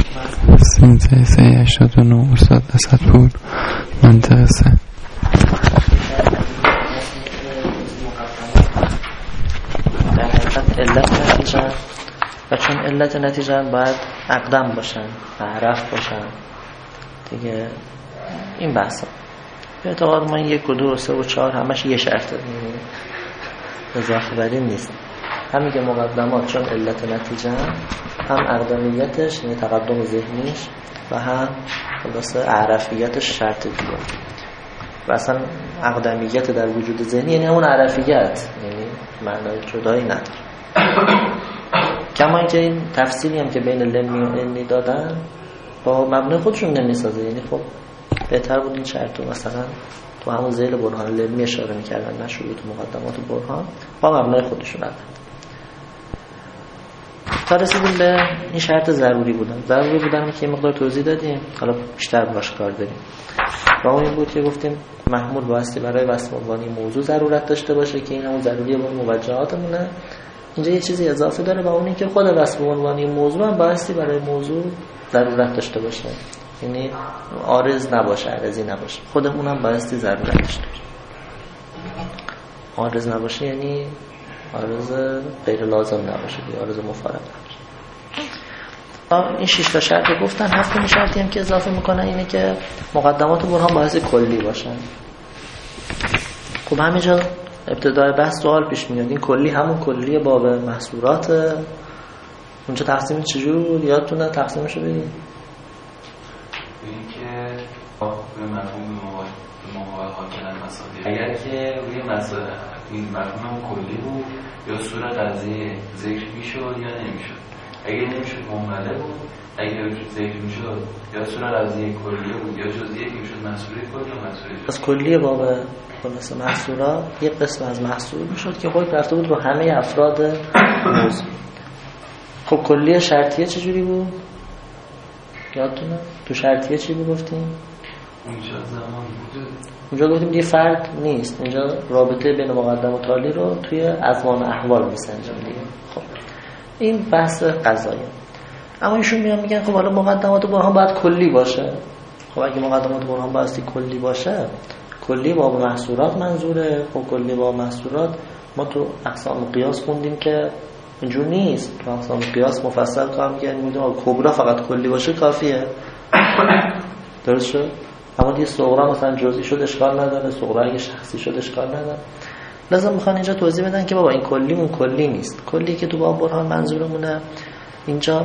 1389 استاد اسدپور منطقه 3. در حقیقت علت نتیجه و چون علت نتیجه باید اقدم باشن و عرف باشن دیگه. این بحثا به اعتقاد من 1 و 2 و 3 و 4 همش یه شرطه، اضافه بر این نیست. همین که مقدمات چون علت نتیجه هم اقدامیتش یعنی تقدم ذهنیش و هم خلاصه عرفیتش شرط دیگه. و اصلا اقدامیت در وجود ذهنی یعنی همون عرفیت، یعنی معنای جدایی نداره. کما اینکه این تفصیلی هم که بین لمی و انی دادن با مبنای خودشون نمیسازه. یعنی خب بهتر بود این شرط رو مثلا تو همون ذیل برهان لمی اشاره میکردن، نشود تو مقدمات برهان با مبنای خودشون دادن. تا رسیدیم به این شرط ضروری بودن که یه مقدار توضیح دادیم، حالا بیشتر باش کار داریم. و اون این بود که گفتیم محمول بایستی برای وصف عنوانی موضوع ضرورت داشته باشه که این همون ضروریه با موجهاتمونه. اینجا یه چیزی اضافه داره و اون این که خود وصف عنوانی موضوع هم بایستی برای موضوع ضرورت داشته باشه، یعنی عارض نباشه، عارضی نباشه. خود اونم بایستی ضرورت داشته باشه. عارض نباشه یعنی عارض غیر لازم نباشه، عارض مفارق نباشه. این 6 تا شرط گفتن. 7 شرطی هم که اضافه میکنن اینه که مقدمات برهان باعث کلی باشن. خب همینجا ابتدای بحث سوال پیش میاد، این کلی همون کلی باب محصورات اونجا تقسیم چجور بود؟ یادتونه تقسیمشو بگید؟ این که به مفهوم مواقع کردن مسائل، اگر که روی مسائل این مفهوم کلی بود یا صورت قضیه ذکر میشد یا نمیشد. اگر نمیشد مهمله بود، اگر ذکر میشد یا صورت قضیه کلیه بود یا جزئیه که میشد محصوله کلی یا محصوله جزئی. از کلیه باب خلاص محصورات یک قسم از محصول میشد که خود رفته بود رو همه افراد موضوع. خب کلیه شرطیه چجوری بود؟ یادتونه؟ تو شرطیه چی بود گفتیم؟ اونجا زمان بود. اونجا گفتیم دیگه فرق نیست. اونجا رابطه بین مقدم و تالی رو توی ازمان احوال میسنجم دیگه. خب این بحث قضایی. اما ایشون میگن خب حالا مقدمات برهان باید کلی باشه. خب اگه مقدمات برهان بایستی کلی باشه، کلی باب محصورات منظوره. خب کلی باب محصورات ما تو اقسام قیاس خوندیم که اینجور نیست. تو اقسام قیاس مفصل کار می‌کنیم، میگیم کبرا فقط کلی باشه کافیه. درست شد؟ اما دیگه صغرا مثلا جزئی شد اشکال نداره، صغرا اگه شخصی شد اشکال نداره. لازم میخوان اینجا توضیح بدن که بابا این کلیمون کلی نیست. کلی که تو باب برهان منظورمونه اینجا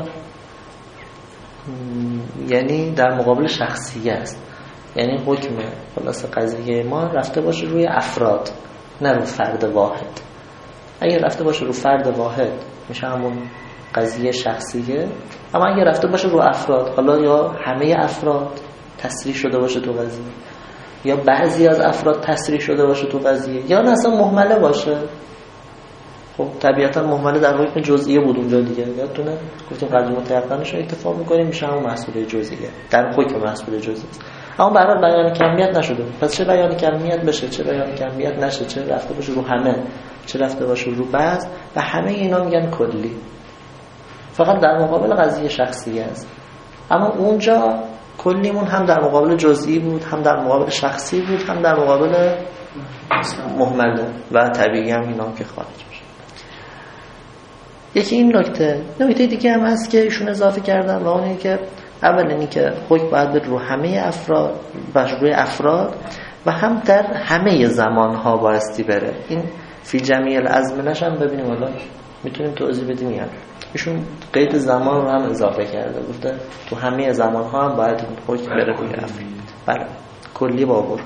یعنی در مقابل شخصیه است. یعنی حکم خلاص قضیه ما رفته باشه روی افراد نه رو فرد واحد. اگه رفته باشه رو فرد واحد میشه همون قضیه شخصیه، اما اگه رفته باشه رو افراد، حالا یا همه افراد تصریح شده باشه تو قضیه یا بعضی از افراد تصریح شده باشه تو قضیه یا نه اصلا مهمله باشه. خب طبیعتا مهمله در حکم جزئیه بود اونجا دیگه. یادتونه گفتیم قضیه متيقنش رو اکتفا می‌کنیم میشه همون محصول جزئیه در حکم محصول جزئی. اما برای بیان کمیت نشده. پس چه بیان کمیت بشه، چه بیان کمیت نشه، چه رفته باشه رو همه، چه رفته باشه رو بعض، و همه اینا میگن کلی. فقط در مقابل قضیه شخصی است. اما اونجا کلیمون هم در مقابل جزئی بود، هم در مقابل شخصی بود، هم در مقابل مهمله و طبیعی هم اینا که خارج میشه. یکی این نکته دیگه هم هست که ایشون اضافه کردن و اون اینه که اول اینی که حکم باید بر رو همه افراد و روی افراد و هم در همه زمانها بایستی بره. این فی جمیع الازمنه‌ش هم ببینیم حالا میتونیم توضیح بدیم. یعنی ایشون قید زمان رو هم اضافه کرده، گفته تو همه زمانها هم باید حکم بره روی افراد. بله کلی بابور.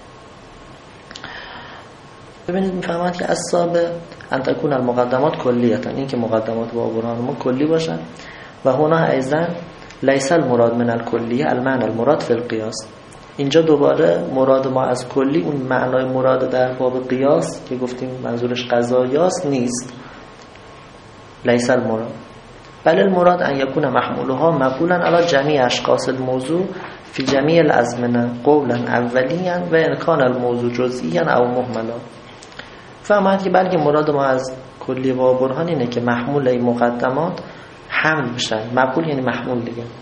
ببینید میفهمید که اصحاب ان تکون المقدمات کلیتا، این که مقدمات بابوران ما کلی باشن. و هنا ایضا لیس المراد من الکلیه المعنى المراد فی القیاس. اینجا دوباره مراد ما از کلی اون معنای مراد در باب قیاس که گفتیم منظورش قضایاست نیست. لیس المراد بل المراد ان یکون محمولها مقولا علی جمیع اشخاص الموضوع فی جمیع الازمنه قولا اولیا و ان کان الموضوع جزئیا او مهملا. فهمید که بلکه مراد ما از کلی و برهان اینه که محمول این مقدمات حمل بشن. مقول یعنی محمول دیگه،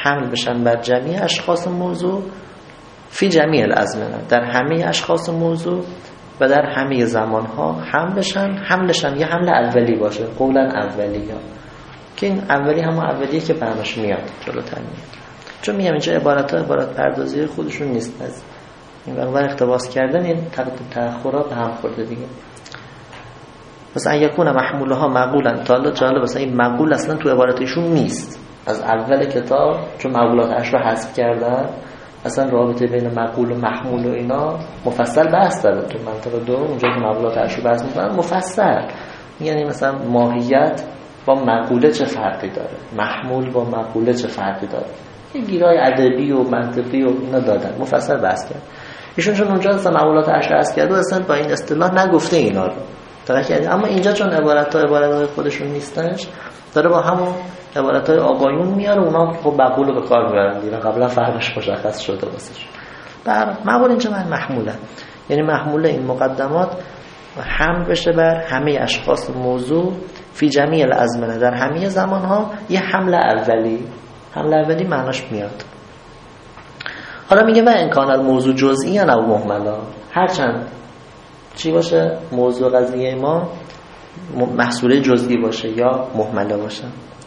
حمل بشن بر جمعی اشخاص موضوع فی جمیع الازمنه، در همه اشخاص موضوع و در همه زمانها حملشن یه حمل اولی باشه، قولا اولی ها، که این اولی همون اولیه که برناش میاد جلوتر میاد. چون میگم اینجا عبارت پردازی خودشون نیست، از این برابر اقتباس کردن این تأخرات به هم خورده دیگه. مثلا یکون محمولها معقولا، تا جالب مثلا این معقول اصلا تو عبارتشون نیست از اول کتاب، چون معقولات 8 رو حذف کردن، اصلا رابطه بین معقول و محمول و اینا مفصل بحث داره تو منطقه 2 اونجا که معقولات 8 رو بحث می‌کنن مفصل، یعنی مثلا ماهیت با معقوله چه فرقی داره، محمول با معقوله چه فرقی داره، یه گیرای ادبی و منطقی و اینا دادن مفصل بحث کرد ایشون. چون اونجا اصلا معقولات 8 رو حذف کرده اصلا با این اصطلاح نگفته اینا رو دقیق کرد، اما اینجا چون عبارت‌های خودشون نیستنش داره با همون عبارت‌های آقایون میاره، اونا خب معقول رو به کار میبرن دیگه، قبلا فرقش مشخص شده واسش. معقول اینجا من محموله، یعنی محموله این مقدمات حمل بشه بر همه اشخاص موضوع فی جمیع الازمنه، در همه زمانها یه حمل اولی معناش میاد. حالا میگه و امکان الموضوع جزئی یا مهملا، هرچند چی باشه موضوع قضیه ما محصوله جزئی باشه یا مهمله باشه.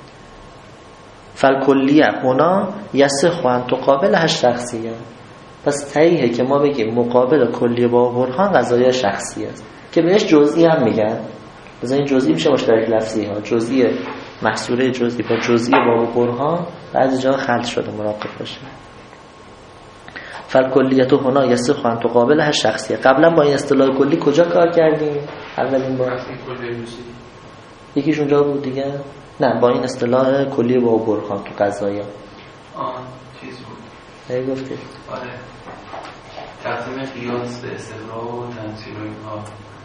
فالکلیه هنا یصح ان تقابل شخصیه، پس صحیحه که ما بگیم مقابل کلیه با برهان قضایای شخصی است که بهش جزئی هم میگن. مثلا این جزئی میشه مشترک لفظی ها، جزئی محصوله جزئی با جزئی با برهان بعضی جا خلط شده، مراقب باشه. فالکلیه هنا یصح ان تقابل شخصیه، قبلا با این اصطلاح کلی کجا کار کردیم؟ اولین بار یکیش اونجا بود دیگه، نه با این اصطلاح کلی با برهان تو قضایا چیز بود نگفتی؟ آره تقسیم قیاس به استقرار و تمثیل و اینها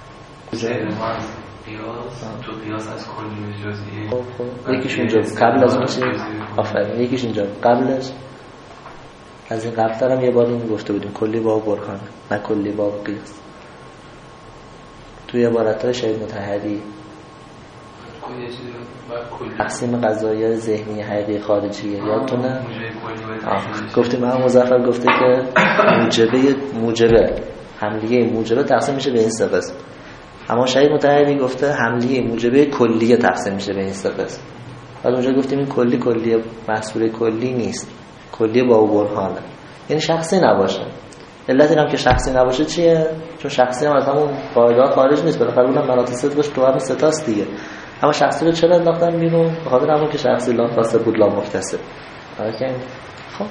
قیاس تو قیاس از کلی به جزئی. یکیش اونجا قبل از اون چی؟ آفرین، یکیش اینجا قبلش از این قبل ترم یه بار این گفته بودیم کلی با برهان نه کلی با قیاس توی عبارت‌های شهید مطهری. تقسیم قضایای ذهنی حقیقی خارجیه یادتونه؟ گفتیم هم مظفر گفته که موجبه حملیه موجبه تقسیم میشه به این سه قسم، اما شهید مطهری گفته حملیه موجبه کلیه تقسیم میشه به این سه قسم. بعد اونجا گفتیم این کلیه محصول کلی نیست، کلیه با برهانه، یعنی شخصی نباشه. علت اینم که شخصی نباشه چیه؟ چون شخصی هم از همون قاعده خارج نیست، بالاخره اونم مناط صدقش تو همین ستاست دیگه. اما شخصی رو چرا انداختن بیرون؟ به خاطر همون که شخصی لا کاسب بود لا مکتسب. اوکی. خب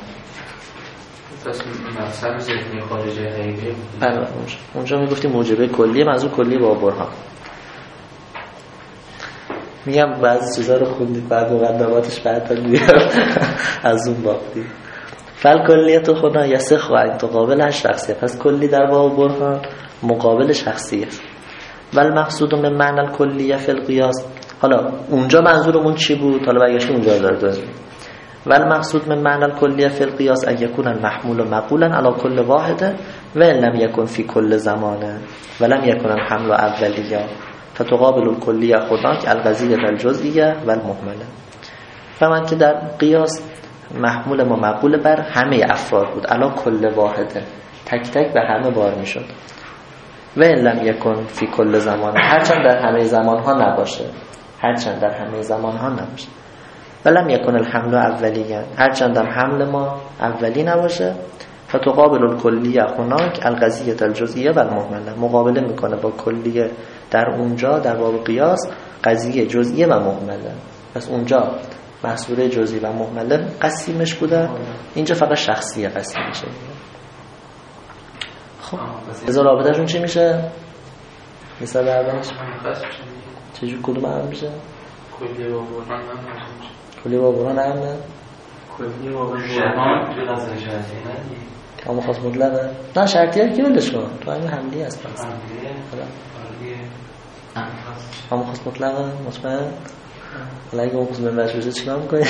مثلا ذهنی خارجی حقیقی اونجا میگفتیم موجبه کلیه، منظور کلیه با برهان. میگم بعضی چیزا رو خوندید بعد مقدماتش بعد میاد از اون باقی. فالکلیت هنا یصح ان تقابل شخصیه، پس کلی در باب برهان مقابل شخصیه. والمقصود من معنی الکلیه فی القیاس، حالا اونجا منظورمون چی بود؟ حالا برگشتیم اونجا داره. والمقصود من معنی الکلیه فی القیاس ان یکون المحمول معقولا علی کل واحد و ان لم یکن فی کل زمان و لم یکن الحمل اولیه فتقابل الکلیه هناک القضیه الجزئیه و المهمله. فهمن که در قیاس محمول ما معقول بر همه افراد بود علی کل واحده، تک تک به همه بار میشد. و ان لم یکن فی کل زمان، هرچند در همه زمانها نباشه، و لم یکن الحمل اولیه، هرچند هم حمل ما اولی نباشه. فتقابل الکلیه هناک القضیه الجزئیه و المهمله، مقابله میکنه با کلیه در اونجا در باب قیاس قضیه جزئیه و مهمله. پس اونجا محصوله جزئی و مهمله قسیمش بوده، اینجا فقط شخصیه قسیم میشه. خب ازا رابطهشون چی میشه؟ مثال اولش چجور کدوم هم میشه؟ کلی با برهان هم نه؟ کلی با برهان توی قضای شرطی نه؟ اما خواست مطلقه؟ نه شرطی ها که بلش کن تو همین حملی هست پس اما خواست مطلقه مطمئن؟ حالا اگه اون خواست منبش بشه چیکار میکنی؟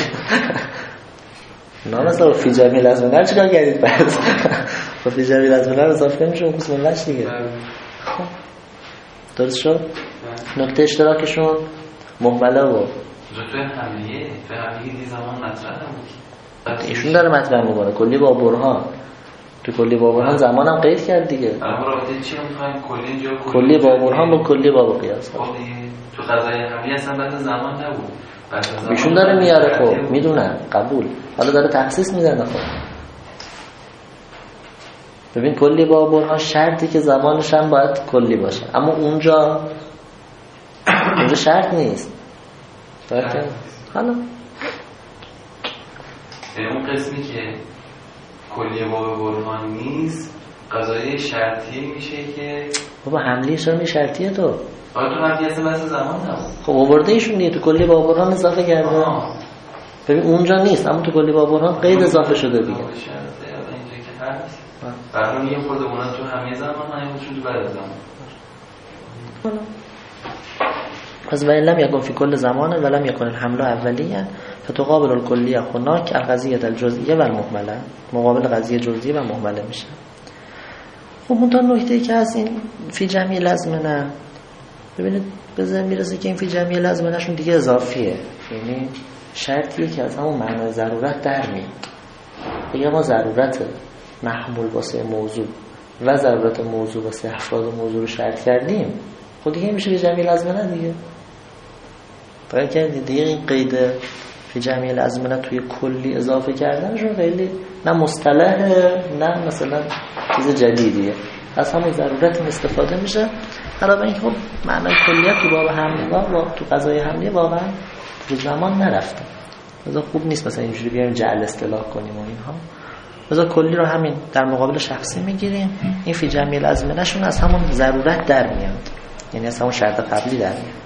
نه مثلا فی جمیل از منر چیکار کردید پس؟ فی جمیل از منر اضافه نمیشه اون خواست منبش دیگه. خب درست شد؟ نکته اشتراکشون مهمله و توی حملیه دی زمان مطرح هم بود ایشون داره مطرح میکنه کلی با برهان. تو کلی با برهان زمانم قید کرد دیگه. اما رابطه چی میخوایم کلی اینجا کلی با برهان با کلی با قیاس. تو قضای حملی اصلا بعد زمان نبود. ایشون داره میاره خب میدونم قبول. حالا داره تخصیص میزنه خب. ببین کلی با برهان شرطی که زمانش هم باید کلی باشه. اما اونجا شرط نیست. درسته؟ حالا اون قسمی که کلی با برهان نیست قضایی شرطی میشه که بابا حملی شرمی شرطیه تو. آره تو حملی اصلا بس زمان نبود. خب آورده ایشون دیگه تو کلی با برهان اضافه کرده. ببین اونجا نیست اما تو کلی با برهان قید اضافه شده دیگه. اینجا که هست. برای یه خورده اونا تو همه زمان همیشون تو بعد زمان. پس و لم یکن فی کل زمان ولم یکن الحمل اولیه فتقابل الکلیه هناک القضیه الجزئیه و المهمله. مقابل قضیه جزئیه و مهمله میشه. خب اون تا نکته‌ای که هست این فی جمعی لازمه. ببینید بذار میرسه که این فی جمعی لازمه نشون دیگه اضافیه. یعنی شرطیه که از همون معنای ضرورت در میاد. دیگه ما ضرورت محمول واسه موضوع و ضرورت موضوع واسه افراد موضوع رو شرط کردیم. خب دیگه میشه فی جمعی لازمه دیگه. فقط که دیگه این قید فی جمعی لازمه توی کلی اضافه کردنشون خیلی نه مصطلحه نه مثلا چیز جدیدیه. از همون ضرورت استفاده میشه. علاوه این خب معنای کلیت تو باب حمله و تو قضای حمله واقعا تو زمان نرفته. مثلا خوب نیست مثلا اینجوری بیایم جعل اصطلاح کنیم و اینها. مثلا کلی رو همین در مقابل شخصی میگیریم. این فی جمعی لازمه نشون از همون ضرورت در میاد. یعنی از همون شرط قبلی در میاد.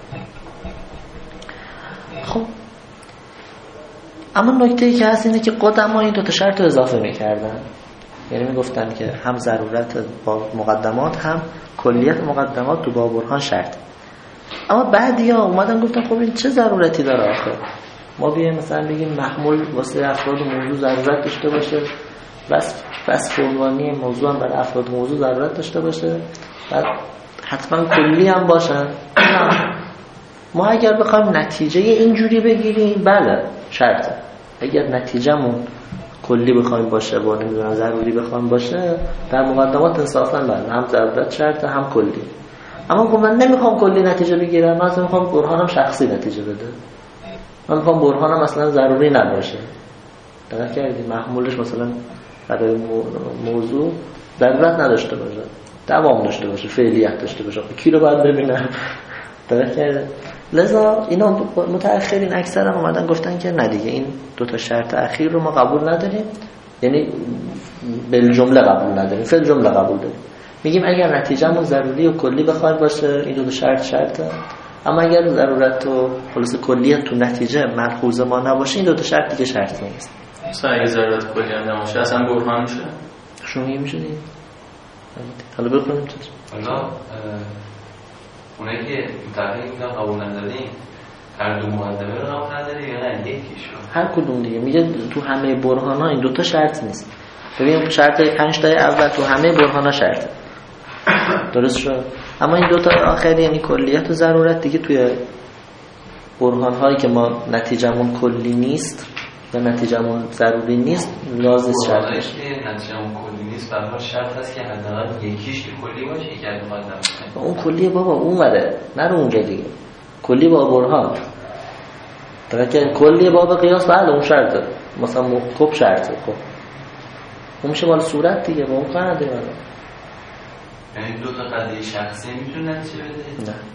خب اما نکته‌ای که هست اینه که قدما این دو تا شرط رو اضافه می‌کردن. یعنی میگفتن که هم ضرورت با مقدمات هم کلیت مقدمات تو با برهان شرط. اما بعدیا اومدن گفتن خب این چه ضرورتی داره آخه؟ ما بیایم مثلا بگیم محمول واسه افراد موضوع ضرورت داشته باشه، وصف عنوانی موضوع هم برای افراد موضوع ضرورت داشته باشه، بعد حتما کلی هم باشن. ما اگر بخوایم نتیجه اینجوری بگیریم بله شرطه. اگر نتیجهمون کلی بخوایم باشه و نمیدونم ضروری بخوایم باشه در مقدمات انصافا بله هم ضرورت شرطه هم کلی. اما خب من نمیخوام کلی نتیجه بگیرم، من میخوام برهانم شخصی نتیجه بده. من میخوام برهانم اصلا ضروری نباشه. دقیق کردی محمولش مثلا برای موضوع ضرورت نداشته باشه، دوام داشته باشه، فعلیت داشته باشه. کی رو باید ببینم؟ دقیق کردی. لذا اینا متأخرین اکثر هم اومدن گفتن که نه دیگه این دو تا شرط اخیر رو ما قبول نداریم. یعنی بالجمله قبول نداریم، فعل جمله قبول داریم. میگیم اگر نتیجهمون ضروری و کلی بخواد باشه این دو شرط شرطه. اما اگر ضرورت و خلاص کلیت تو نتیجه ملحوظ ما نباشه این دو تا شرط دیگه شرط نیست. مثلا اگه ضرورت کلی هم نباشه اصلا برهان میشه. شونی میشه دیگه. حالا بخونیم چیز. حالا اونایی که متفقین میگن قبول نداریم هر دو مقدمه رو قبول نداریم یا نه یکیشو؟ هر کدوم دیگه. میگه تو همه برهان‌ها این دو تا شرط نیست. ببین شرط 5 تا اول تو همه برهان‌ها شرطه. درست شد. اما این دو تا آخری یعنی کلیت و ضرورت دیگه توی برهان‌هایی که ما نتیجمون کلی نیست و نتیجمون ضروری نیست لازم شرط باشه. نتیجمون کلی نیست برای شرط هست که حداقل یکیش کلی باشه یکی از مقدمه. اون کلیه بابا اون وره نرو اونجا دیگه. کلی با برهان. درکه کلیه باب قیاس بله اون شرطه. مثلا خوب شرطه. خب اون میشه مال صورت دیگه با اون کار نداره. یعنی دو تا قضیه شخصی میتونه نتیجه بده؟ نه.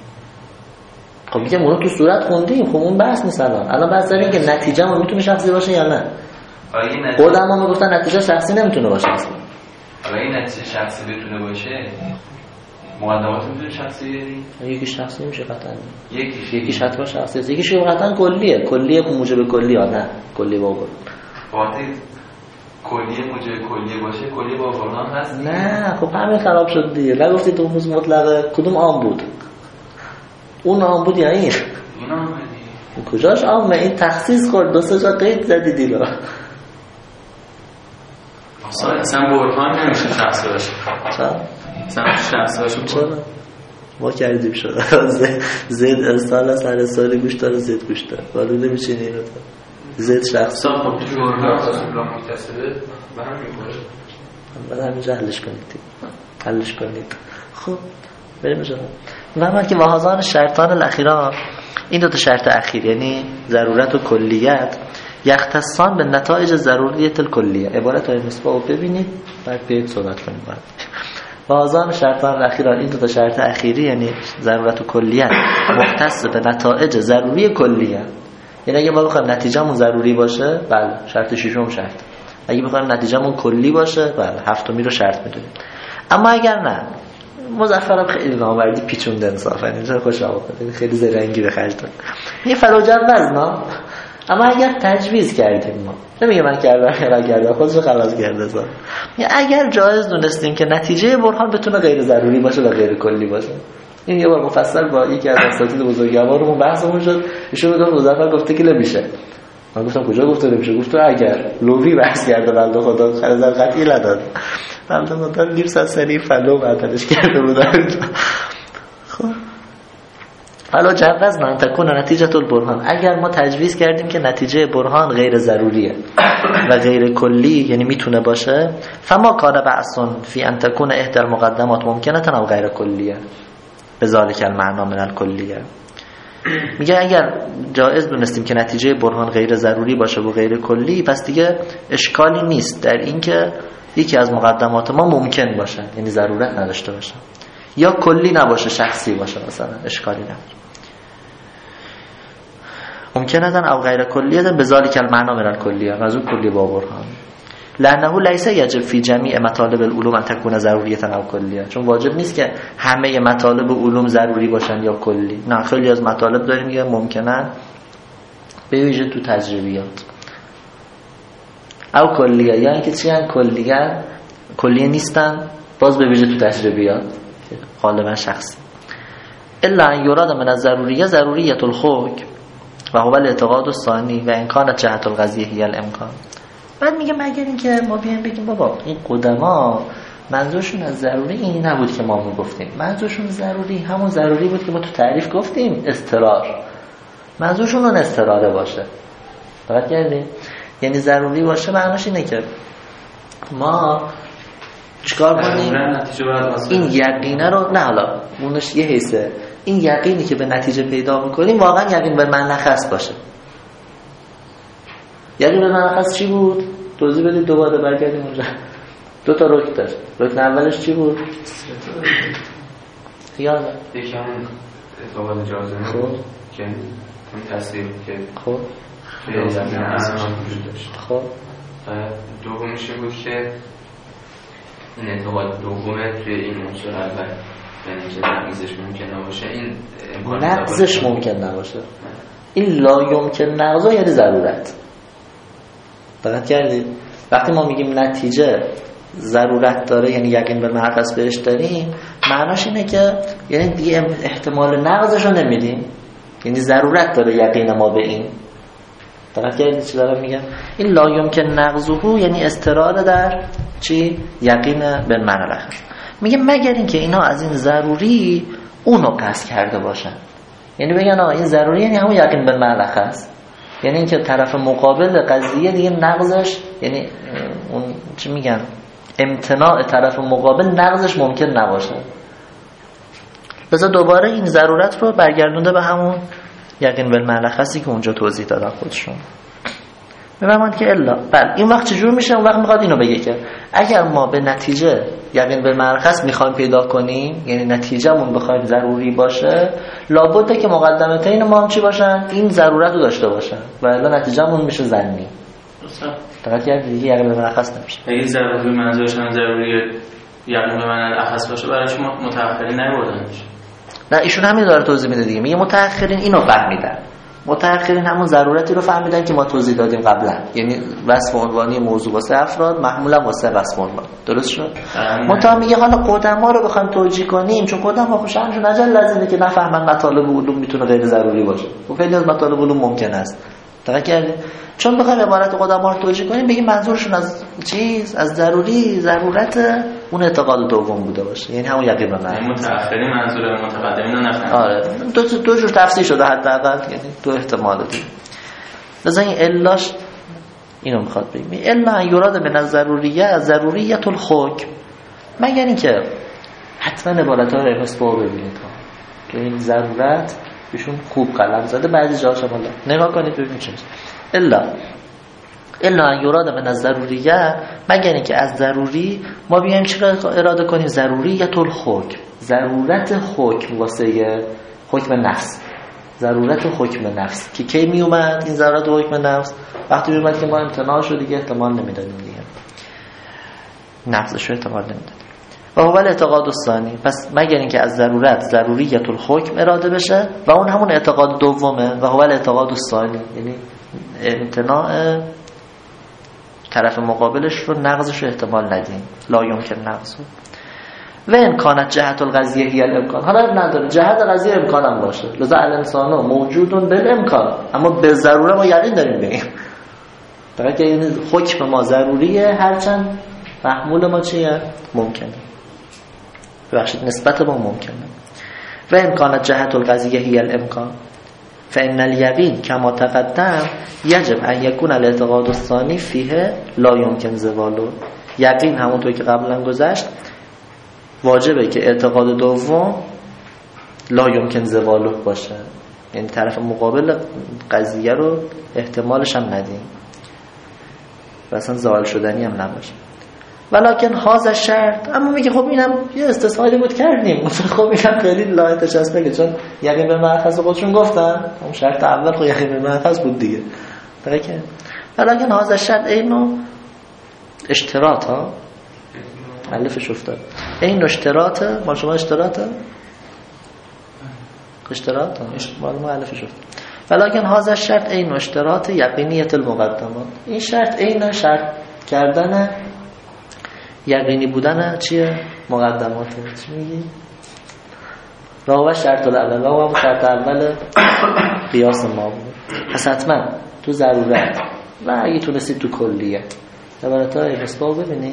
خب میگم اونو تو صورت خوندیم. خب اون بحث نیست الان بحث داریم که نتیجه ما میتونه شخصی باشه یا نه. خودم ما میگفتن نتیجه شخصی نمیتونه باشه اصلا. حالا این نتیجه شخصی بتونه باشه مقدمات میتونه شخصی بیاری؟ یکی شخصی میشه قطعا. یکیش حتما شخصی است. یکیش قطعا کلیه موجب کلی ها نه کلی با برهان. وقتی کلیه موجب کلیه باشه کلیه با برهان هست؟ نه خب همین خراب شد دیگه. نگفتید تو موضوع مطلقه کدوم عام بود؟ اون عام بود یا این؟ این عامه دیگه. کجاش عامه؟ این تخصیص کرد دو سه جا قید زدی دیگه. اصلا برهان نمیشه شخصی باشه. چرا؟ اصلا شخصی باشه چرا؟ ما کردیم شده زد ارسال سر سالی گوش داره زد گوش داره ولی نمیچینی اینو تا زد شخص صاحب جورنا اصلا متصله به هم میخوره. بعد همینجا حلش کنید. خب بریم جلو. و که وهذان شرطان الاخیران، این دو تا شرط اخیر یعنی ضرورت و کلیت، یختصان به نتایج ضروریت الکلیه. عبارت های مصباح رو ببینید بعد بیایید صحبت کنیم. وهذان شرطان الاخیران، این دو تا شرط اخیری یعنی ضرورت و کلیت مختص به نتایج ضروری کلیه. یعنی اگه ما بخوایم نتیجهمون ضروری باشه، بله شرط ششم شرط. اگه بخوایم نتیجهمون کلی باشه، بله هفتمی رو شرط میدونیم. اما اگر نه، مظفرم خیلی نامردی پیچونده انصافا، اینجا خوش آمد، خیلی زرنگی به خرج داد. یه فراجت وزنا. اما اگر تجویز کردیم ما، نمیگه من کردم یا نکردم، خودش خلاص کرده صاحب. اگر جایز دونستیم که نتیجه برهان بتونه غیر ضروری باشه و غیر کلی باشه. این یه بار مفصل با یکی از اساتید بزرگوارمون بحثمون شد، ایشون میگفت مظفر گفته که نمیشه. من گفتم کجا گفته نمیشه؟ گفت اگر لوبی بحث کرده بنده خدا خلاص قطعی نداد. بنده خدا نیم ساعت سری فلو بعدش کرده بود. خب حالا جوزنا ان تكون نتیجه البرهان، اگر ما تجویز کردیم که نتیجه برهان غیر ضروریه و غیر کلی یعنی میتونه باشه، فما کان بأس فی ان تكون احدى المقدمات ممکنه او غیر کلیه بذالک المعنى من الکلیه. میگه اگر جایز دونستیم که نتیجه برهان غیر ضروری باشه و غیر کلی، پس دیگه اشکالی نیست در این که یکی از مقدمات ما ممکن باشه یعنی ضرورت نداشته باشه، یا کلی نباشه شخصی باشه، مثلا اشکالی نداره. ممکنه او غیر کلیه بذالک المعنى من الکلیه، از اون کلی با برهان. لانه لیس یجب فی جمیع مطالب العلوم ان تكون ضروریه او کلیه، چون واجب نیست که همه مطالب علوم ضروری باشن یا کلی. نه، خیلی از مطالب داریم که ممکنه به ویژه تو تجربیات او کلیه، یا اینکه چی ان کلیه نیستن باز به ویژه تو تجربیات غالبا شخصی. الا ان یراد من الضروریه ضروریت الحکم و هو الاعتقاد الثانی و ان کانت جهت القضیه هی الامکان. بعد میگه مگر اینکه ما بیایم بگیم بابا این قدما منظورشون از ضروری این نبود که ما میگفتیم، منظورشون ضروری همون ضروری بود که ما تو تعریف گفتیم اضطرار، منظورشون اون اضطراره باشه. فقط یعنی ضروری باشه معناش اینه که ما چیکار کنیم این یقینه رو، نه حالا اونش یه حیثه، این یقینی که به نتیجه پیدا میکنیم واقعا یقین به معنی خاص باشه. یقین به معنی خاص چی بود؟ توضیح بدید دوباره برگردیم اونجا. دو تا رکن داشت. رکن اولش چی بود؟ خیال یکی همون اعتقاد جازمه خب که اون تصدیق که خب به زمین اصلا وجود داشت. خب و دومش بود که این اعتقاد دومه توی این عنصر اول، یعنی که نقضش ممکن نباشه، این نقضش ممکن نباشه، این لا یمکن نقضا یعنی ضرورت. دقت کردید؟ وقتی ما میگیم نتیجه ضرورت داره یعنی یقین به مرکز بهش داریم، معناش اینه که یعنی دیگه احتمال نقضش رو نمیدیم، یعنی ضرورت داره یقین ما به این. دقت کردید چی دارم میگم؟ این لا یمکن نقضه یعنی استرار در چی؟ یقین به مرکز. میگه مگر اینکه اینا از این ضروری اونو قصد کرده باشن، یعنی بگن این ضروری یعنی همون یقین به مرکز، یعنی اینکه طرف مقابل قضیه دیگه نقضش، یعنی اون چی میگن امتناع طرف مقابل نقضش ممکن نباشه. بذار دوباره این ضرورت رو برگردونده به همون یقین بالمرخصی که اونجا توضیح دادن خودشون. میفهمند که الا بله این وقت چجور میشه؟ اون وقت میخواد اینو بگه که اگر ما به نتیجه یقین بالمرخص میخوایم پیدا کنیم، یعنی نتیجهمون بخوایم ضروری باشه، لابده که مقدمتین ما هم چی باشن؟ این ضرورت رو داشته باشن و الا نتیجهمون میشه ظنی. فقط دیگه یقین بالمرخص نمیشه. اگه ضروری منظورشون ضروری یقین بالمرخص باشه برای شما متأخرین نبردنش. نه ایشون همین داره توضیح میده دیگه. میگه متأخرین اینو فهمیدن. متأخرین همون ضرورتی رو فهمیدن که ما توضیح دادیم قبلا، یعنی وصف عنوانی موضوع واسه افراد محمولا واسه وصف عنوان. درست شد؟ متا میگه حالا قدما رو بخوایم توجیه کنیم، چون قدما خوششون عجل لازمه که نفهمن مطالب علوم میتونه غیر ضروری باشه و خیلی از مطالب علوم ممکن است. دقیق کردید؟ چون بخوایم عبارت قدما رو توجیه کنیم بگیم منظورشون از چیز، از ضروری ضرورت اون اعتقاد دوم بوده باشه، یعنی همون یقین به معنی متأخرین منظور متقدمین رو نفهمیدن. آره دو جور تفسیر شده حداقل، یعنی دو احتمال دید. لذا این الاش اینو میخواد بگیم الا ان یراد من الضروریه ضروریت الحکم، مگر اینکه حتما عبارت‌ها رو اسباب ببینید که این ضرورت بهشون خوب قلم زده، بعضی جاهاش هم نگاه کنید ببینید چه الا ان یراد من الضروریه، مگر اینکه از ضروری ما بیایم چرا اراده کنیم ضروریت الحکم، ضرورت حکم واسه حکم نفس، ضرورت حکم نفس که کی می اومد این ضرورت حکم نفس؟ وقتی می اومد که ما امتناعش رو دیگه احتمال نمیدادیم دیگه، نفسش رو احتمال نمیدادیم. و هو الاعتقاد الثانی، پس مگر اینکه از ضرورت ضروریت الحکم اراده بشه و اون همون اعتقاد دومه، و هو الاعتقاد الثانی، یعنی امتناع طرف مقابلش رو، نقضش رو احتمال ندیم، لا یمکن نقض. و امکانت جهت القضیه هی الامکان، حالا نداره جهت قضیه امکان هم باشه، لذا الانسان موجودون بالامکان، اما به ضروره ما یقین داریم بگیم برای که این حکم ما ضروریه، هرچند محمول ما چیه؟ ممکنه، ببخشید نسبت ما ممکنه. و امکانت جهت القضیه هی الامکان فإن اليقین کما تقدم یجب ان یکون الاعتقاد الثانی فیه لا یمکن زوالو، یقین همونطور که قبلا گذشت واجبه که اعتقاد دوم لا یمکن زوالو باشه، یعنی طرف مقابل قضیه رو احتمالش هم ندیم و اصلا زوال شدنی هم نباشه. ولکن هذا شرط، اما میگه خب اینم یه استثنایی بود کردیم، خب اینم خیلی لایتش هست بگه، چون یقین به مأخذ خودشون گفتن اون شرط اول خب یقین به مأخذ بود دیگه. درکه ولکن هذا شرط اینو اشتراط ها الفش افتاد، این اشتراط ما شما اشتراط ما الفش افتاد. ولکن هذا شرط این اشتراط یقینیت المقدمات، این شرط این شرط کردن یقینی بودن چیه؟ مقدماته. چی میگی؟ راهو شرط الاول، راهو شرط اول قیاس ما بود. پس حتما تو ضرورت و اگه تونستید تو کلیه عبارت‌های اسباب ببینید،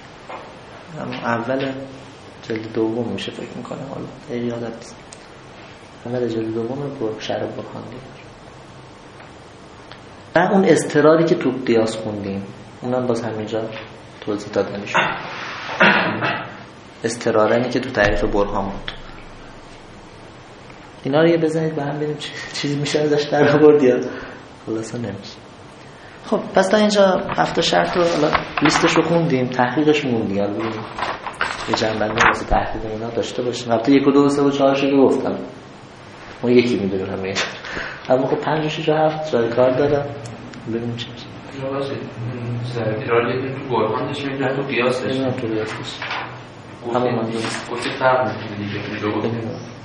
اول جلد دوم میشه فکر میکنم، حالا یادت نیست اول جلد دوم رو شرح برهان دیگر و اون اضطراری که تو قیاس خوندیم اونم باز همینجا توضیح داده میشه، اضطرارنی که تو تعریف برهان بود. اینا رو یه بزنید با هم ببینیم چیزی میشه ازش در آورد یا خلاصا نمیشه. خب پس تا اینجا 7 شرط رو حالا لیستش رو خوندیم، تحقیقش موندی، حالا یه جنبندی واسه تحقیق اینا داشته باشیم. البته 1 و 2 و 3 و 4 رو گفتم، اون یکی میدونه همه، اما خب 5 و 6 و 7 جای کار داره، ببینیم چی میشه. ضرورت تو برهان داشتیم اینجا تو قیاس داشتیم، تو قیاس داشتیم همون منظور گفتی فرق میکنه دیگه، دو گفتیم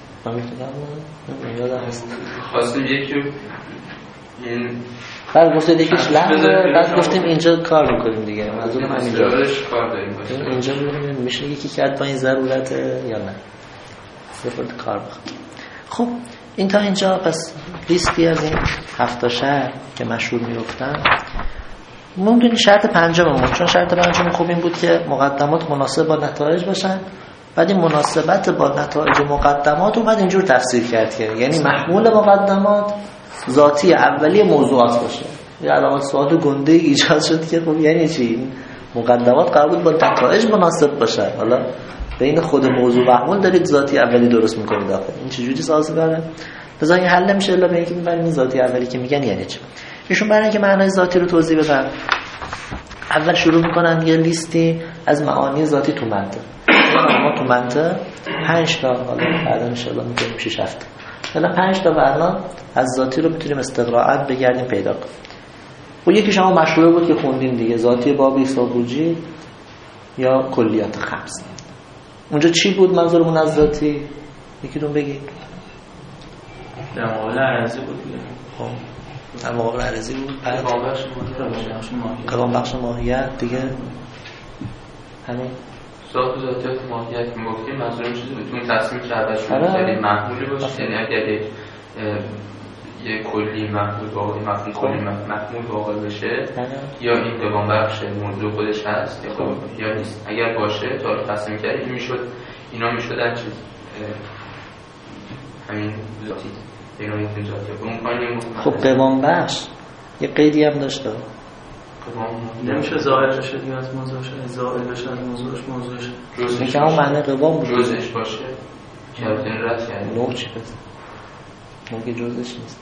یادم هست خواستیم یکی رو این بعد گفتید یکیش لحظه، بعد گفتیم اینجا کار میکنیم دیگه، منظورم همینجا کار داریم باشه، اینجا ببینیم میشه یکی کرد با این ضرورت یا نه، صفت کار بخواد. خب این تا اینجا پس لیستی از این 7 شرط که مشهور میگفتن. ممکنه شرط پنجممون، چون شرط پنجم خوب این بود که مقدمات مناسب با نتایج باشن، بعد این مناسبت با نتایج مقدمات اومد اینجور تفسیر کرد که یعنی محمول مقدمات ذاتی اولیه موضوعات باشه. یه علامت سوال گنده ایجاد شد که خب یعنی چی؟ مقدمات قرار بود با نتایج مناسب باشه، حالا بین خود موضوع و محمول دارید ذاتی اولی درست میکنید داخل، این چجوری سازگاره؟ لذا این حل نمیشه الا به اینکه میبینید این ذاتی اولی که میگن یعنی چی. ایشون برای اینکه معنای ذاتی رو توضیح بدن اول شروع میکنن یه لیستی از معانی ذاتی تو منطق. ما تو منطق 5 تا، حالا بعدا ان شاء الله میگیم 6 7 حالا 5 تا الان از ذاتی رو میتونیم استقراءً بگردیم پیدا کنیم. و یکیش هم مشهور بود که خوندیم دیگه، ذاتی باب ایسابوجی یا کلیات خمس. اونجا چی بود منظورمون از ذاتی؟ یکیتون بگید. در مقابل عرضی بود دیگه. خب در مقابل عرضی بود، قوام بخش ماهیت دیگه، همین ساخت ذاتیات ماهیت که گفتیم منظورم چیزی بود اون تصمیم که اول شروع کردیم محمولی باشه، یعنی اگر یه کلی محمول واقعی مفهوم کلی محمول واقع بشه یا این قوام بخش موضوع خودش هست یا نیست. اگر باشه تا تصمیم کردیم این میشد، اینا میشدن چیز همین ذاتی، اینا این ذاتی. اون پایین خب قوام بخش یه قیدی هم داشته. نمیشه ظاهر بشه دیگه از موضوعش، ظاهر بشه از موضوعش جزش که همون معنی قوام بود، جزش باشه که این رد یعنی نوع چی بزن نوع که جزش نیست،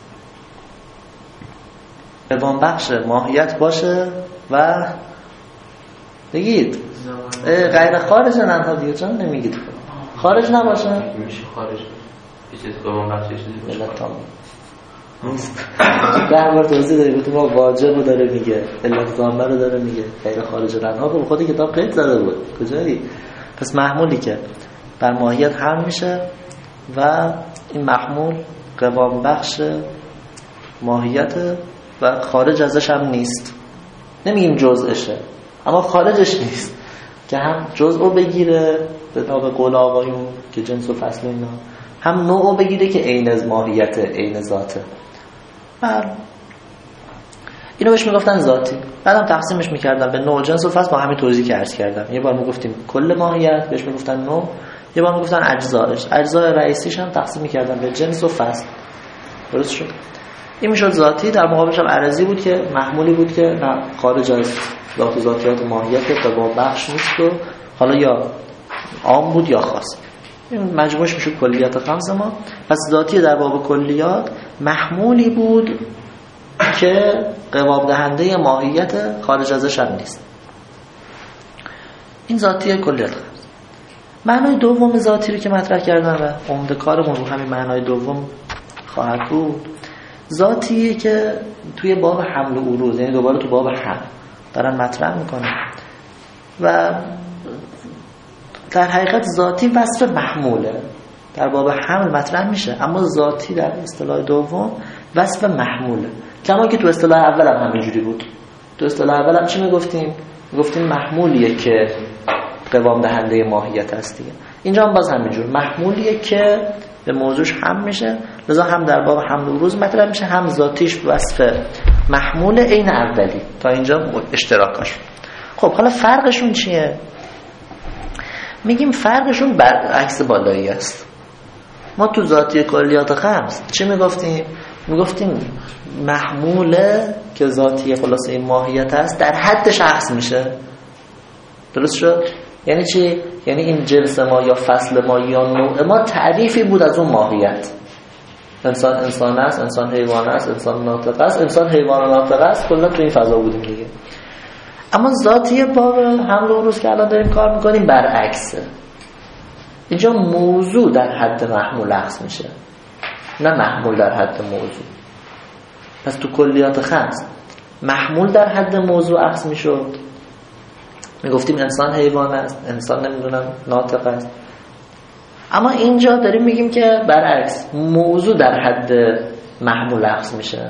قوام بخش ماهیت باشه و بگید غیر خارج ننها دیگه چون نمیگید خارج نباشه میشه خارج باشه یه چیز قوام بخش چیزی باشه نیست. ده بار توضیح داری بود ما واجب رو داره میگه، علت ضامه رو داره میگه، غیر خارج رنها رو خود کتاب قید زده بود. کجایی؟ پس محمولی که بر ماهیت حمل میشه و این محمول قوام بخش ماهیت و خارج ازش هم نیست. نمیگیم جزءشه اما خارجش نیست که هم جزء رو بگیره به قول آقایون که جنس و فصل اینا، هم نوع رو بگیره که عین از ماهیت عین ذاته. اینو بهش میگفتن ذاتی. بعدم تقسیمش میکردن به نوع، جنس و فصل با همین توضیح که عرض کردم. یه بار میگفتیم کل ماهیت بهش میگفتن نوع، یه بار میگفتن اجزایش. اجزای رئیسیش هم تقسیم میکردن به جنس و فصل. درست شد؟ این میشد ذاتی. در مقابلش هم عرضی بود که محمولی بود که نه خارج از ذات و ذاتیات ماهیت و با بخش نیست و حالا یا عام بود یا خاص. این مجموعش میشه کلیات خمس ما. پس ذاتی در باب کلیات محمولی بود که قوام دهنده ماهیت خارج ازش هم نیست. این ذاتی کلیات خمس. معنای دوم ذاتی رو که مطرح کردن و عمده کارمون رو همین معنای دوم خواهد بود، ذاتیه که توی باب حمل و عروض، یعنی دوباره تو باب حمل دارن مطرح میکنن و در حقیقت ذاتی وصف محموله، در باب حمل مطرح میشه، اما ذاتی در اصطلاح دوم وصف محموله. کما که تو اصطلاح اول هم همینجوری بود. تو اصطلاح اول هم چی میگفتیم؟ میگفتیم محمولیه که قوام دهنده ماهیت هست دیگه. اینجا هم باز همینجور محمولیه که به موضوعش هم میشه، لذا هم در باب حمل و عروض مطرح میشه، هم ذاتیش وصف محمول عین اولی. تا اینجا اشتراکاش. خب حالا فرقشون چیه؟ میگیم فرقشون برعکس بالایی است. ما تو ذاتی کلیات خمس چی میگفتیم؟ میگفتیم محموله که ذاتی خلاصه این ماهیت است در حد شخص میشه. درست شد؟ یعنی چی؟ یعنی این جنس ما یا فصل ما یا نوع ما تعریفی بود از اون ماهیت. انسان انسان است، انسان حیوان است، انسان ناطق است، انسان حیوان و ناطق است، کلا تو این فضا بودیم دیگه. اما ذاتی باب حمل و عروض که الان داریم کار میکنیم برعکسه. اینجا موضوع در حد محمول اخذ میشه، نه محمول در حد موضوع. پس تو کلیات خمس محمول در حد موضوع اخذ میشد، میگفتیم انسان حیوان است، انسان نمیدونم ناطق است. اما اینجا داریم میگیم که برعکس موضوع در حد محمول اخذ میشه.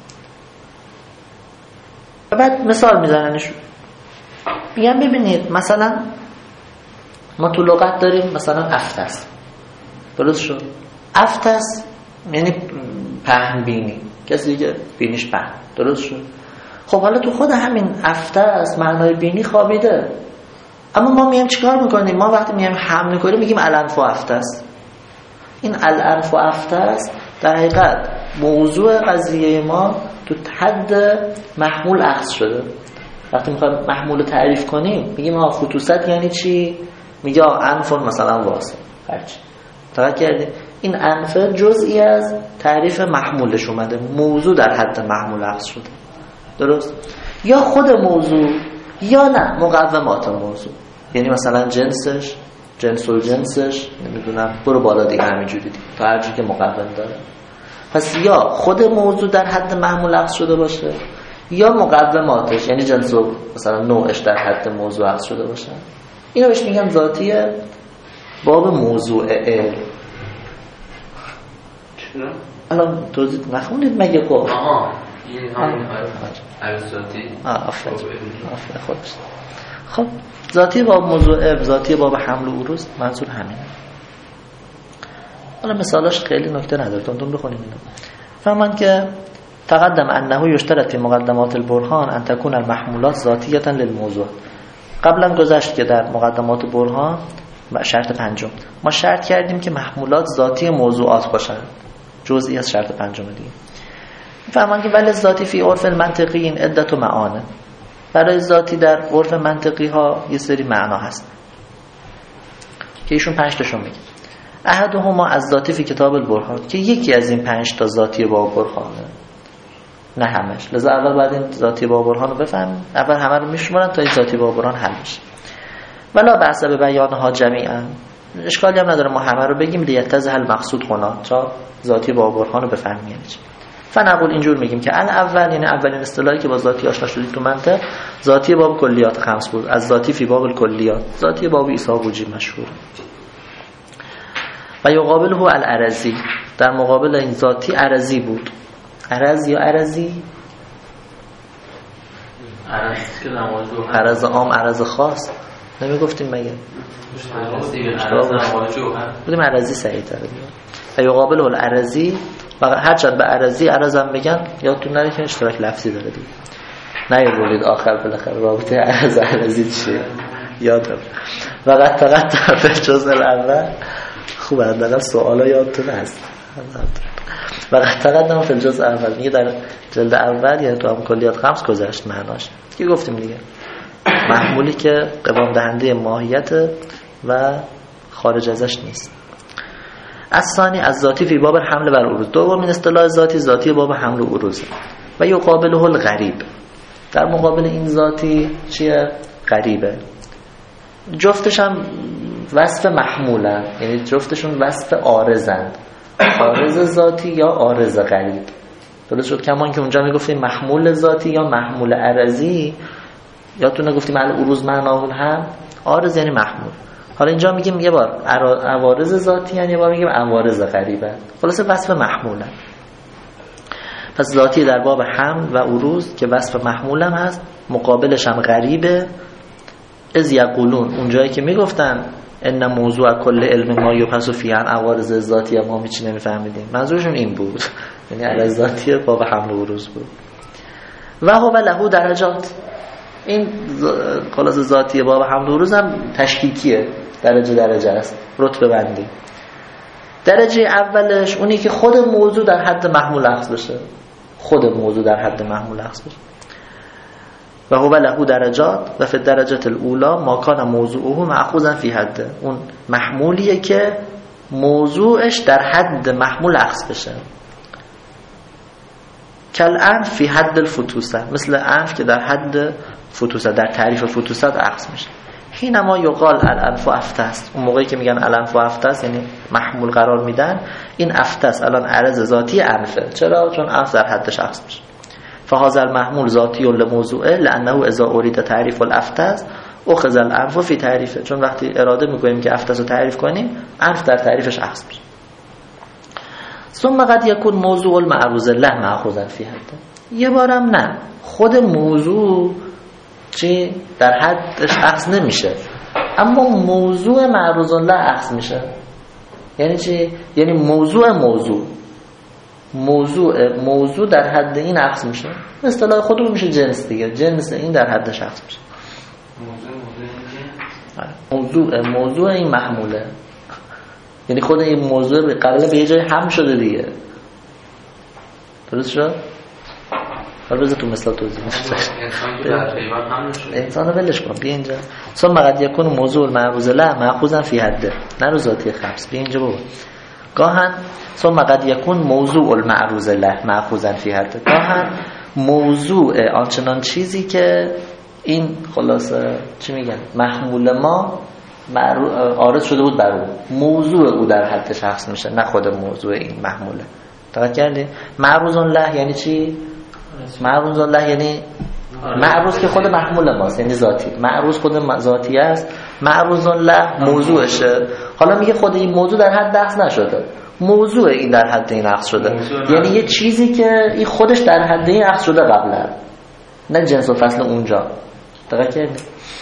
و بعد مثال میزننشون، میگم ببینید مثلا ما تو لغت داریم مثلا افتس. درست شد؟ افتس یعنی پهن بینی، کسی که بینیش پهن. درست شد؟ خب حالا تو خود همین افتس معنای بینی خوابیده، اما ما میگیم چیکار میکنیم؟ ما وقتی میگیم حمل کنیم میگیم الانف و افتس. این الانف و افتس در حقیقت موضوع قضیه ما تو حد محمول اخذ شده. وقتی میخوایم محمول رو تعریف کنیم میگیم خصوصیت یعنی چی؟ میگه انف مثلا واسه هرچی توجه کردیم. این انف جزئی از تعریف محمولش اومده، موضوع در حد محمول اخذ شده. درست؟ یا خود موضوع یا نه مقومات موضوع، یعنی مثلا جنسش، جنس و جنسش، نمیدونم برو بالا دیگه همینجوری تا هر جایی که مقوم داره. پس یا خود موضوع در حد محمول اخذ شده باشه یا مقوماتش یعنی جنس و مثلا نوعش در حد موضوع اخذ شده باشه. اینو بهش میگم ذاتیه باب موضوع علم. چرا؟ الان توضیح نخونید مگه؟ خب این همون ذاتی آفرین خودش. خب ذاتی باب موضوع، ذاتی باب حمل و عروض، منظور همینه. حالا مثالاش خیلی نکته نداره، تون بخونیم اینا. فهمن که تقدم انه یشترط فی مقدمات البرهان ان تكون المحمولات ذاتیه للموضوع. قبلا گذشت که در مقدمات برهان شرط پنجم ما شرط کردیم که محمولات ذاتی موضوعات باشن، جزئی از شرط پنجم دیگه. فهمان که ولی ذاتی فی عرف المنطقی این عدت و معانه، برای ذاتی در عرف منطقی ها یه سری معنا هست که ایشون 5 تاشون میگه. احدهما از ذاتی فی کتاب البرهان، که یکی از این 5 تا ذاتی با برهانه، نه همش. لذا اول بعد این ذاتی با برهان رو بفهمیم، اول همه رو میشمارن تا این ذاتی با برهان حل بشه. ولا بحث به بیانها جمیعا، اشکالی هم نداره ما همه رو بگیم، لیتضح المقصود هنا، تا ذاتی با برهان رو بفهمیم یعنی چی. فنقول اینجور میگیم که اول یعنی اولین اصطلاحی که با ذاتی آشنا شدید تو منطق، ذاتی باب کلیات 5 بود. از ذاتی فی باب الکلیات، ذاتی باب ایثاقوجی مشهور. و یقابله العرضی، در مقابل این ذاتی عرضی بود. عرض یا عرضی؟ عرض عام، عرض خاص نمیگفتیم مگه؟ بودیم عرضی صحیح تره. و یقابله العرضی، و هرچند به عرضی عرض هم بگن یادتون نره که اشتراک لفظی داره دیگه، نیاورید آخر بالاخره رابطه عرضی چیه یادم. و قد طرف جزء الاول خوب حداقل سوالا یادتون هست. و قد تقدم فی الجزء اول، میگه در جلد اول یعنی تو هم کلیات 5 گذشت معناش که گفتیم دیگه، محمولی که قوام دهنده ماهیت و خارج ازش نیست. الثانی از ذاتی فی باب حمل بر عروض، دومین اصطلاح ذاتی باب حمل و عروض. و یقابله الغریب، در مقابل این ذاتی چیه؟ غریبه. جفتش هم وصف محمولن، یعنی جفتشون وصف عارضن، عارض ذاتی یا عارض غریب. درست شد؟ کمان که اونجا میگفتیم محمول ذاتی یا محمول عرضی، یادتونه گفتیم العروض معناه هم عارض یعنی محمول. حالا اینجا میگیم یه بار عوارض ذاتی، یعنی یه بار میگیم عوارض غریبه، خلاصه وصف محمولن. پس ذاتی در باب حمل و عروض که وصف محمولم هست، مقابلش هم غریبه. از یقولون، اونجایی که میگفتن ان موضوع کل علم ما یبحث فیه عن عوارض ذاتی، ما هیچ نمیفهمیدیم، منظورشون این بود، یعنی عوارض ذاتی باب حمل و عروض بود. و هو له درجات، این خلاص ذاتی باب حمل و عروض هم تشکیکیه، درجه است، رتبه بندی. درجه اولش اونی که خود موضوع در حد محمول اخذ بشه، خود موضوع در حد محمول اخذ بشه. و هو له درجات و فی الدرجات الاولى ما کان موضوعه مأخوذا فی حد، اون محمولیه که موضوعش در حد محمول اخذ بشه. کل انف فی حد الفتوسه، مثل انف که در حد فتوسه، در تعریف فتوسه اخذ میشه. حینما یقال الانف افتست، اون موقعی که میگن الانف افتست یعنی محمول قرار میدن، این افتست الان عرض ذاتی انفه. چرا؟ چون انف در حدش اخذ میشه. فهذا المحمول ذاتی لموضوعه لانه اذا اريد تعریف الافتست اخذ الانف فی تعریفه، چون وقتی اراده میکنیم که افتست رو تعریف کنیم، انف در تعریفش اخذ میشه. ثم قد يكون موضوع المعروض له مأخوذا فی حد، یه بارم نه، خود موضوع چی در حدش اخذ نمیشه، اما موضوع معروض له اخذ میشه. یعنی چی؟ یعنی موضوع در حد این اخذ میشه. اصطلاح خودمون میشه جنس دیگه، جنس این در حدش اخذ میشه. موضوع این محموله، یعنی خود این موضوع به قبل به یه جای هم شده دیگه. درست شد؟ حالا بذار تو مثلا توضیح انسان رو بلش کن. بیا اینجا ثم قد یکون موضوع المعروض له مأخوذا فی حد، نه ذاتی خمس. بیا اینجا بابا. گاهن ثم قد یکون موضوع المعروض له مأخوذا فی حد، گاهن موضوع آنچنان چیزی که این خلاصه چی میگن محمول ما عارض شده بود بر اون، موضوع او در حد شخص میشه، نه خود موضوع این محموله. دقت کردی؟ معروض له یعنی چی؟ معروض له یعنی معروض که خود محمول ماست، یعنی ذاتی. معروض خود ذاتی است، معروض له موضوعشه. حالا میگه خود این موضوع در حد اخذ نشده، موضوع این در حد این اخذ شده، یعنی یه چیزی که این خودش در حد این اخذ شده قبلا، نه جنس و فصل اونجا. دقت کردی؟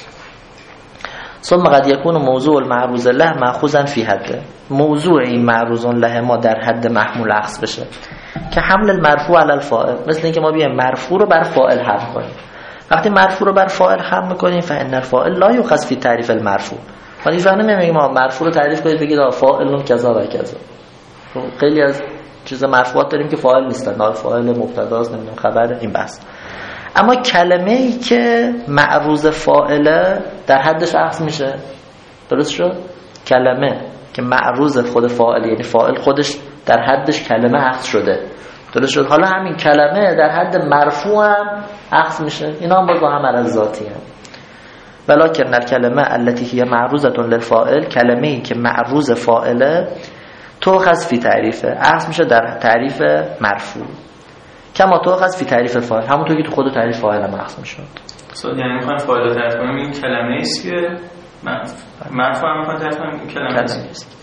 ثم قد يكون موضوع المعروض له مأخوذا فی حد، موضوع این معروض له ما در حد محمول اخذ بشه، که حمل المرفوع علی الفاعل، مثل اینکه ما بیایم مرفوع رو بر فاعل حمل کنیم. وقتی مرفوع رو بر فاعل حمل می‌کنیم فإن الفاعل لا يؤخذ فی تعریف المرفوع. ولی فهم نمی‌گیم ما مرفوع رو تعریف کنید بگید فاعل کذا و کذا. خیلی از چیز مرفوعات داریم که فاعل نیستن، نائب فاعل، مبتداست، نمیدونم خبر، این بحث. اما کلمه‌ای که معروض فاعله در حدش اخذ میشه. درست شد؟ کلمه که معروض خود فاعل، یعنی فاعل خودش در حدش کلمه اخذ شده. درست شد؟ حالا همین کلمه در حد مرفوع هم اخذ میشه. اینا هم با هم عرض ذاتی هم. ولکن الکلمه التي هي معروضه للفاعل، کلمه‌ای که معروض فاعله، تؤخذ فی تعریفه، اخذ میشه در تعریف مرفوع. کما تؤخذ فی تعریف فاعل، همونطور که تو خود تعریف فاعل هم اخذ میشه. یعنی میخوان فاعل رو تعریف کنیم، این کلمه ایست که مرفوع هم میخوان تعریف کنیم، این کلمه ایست.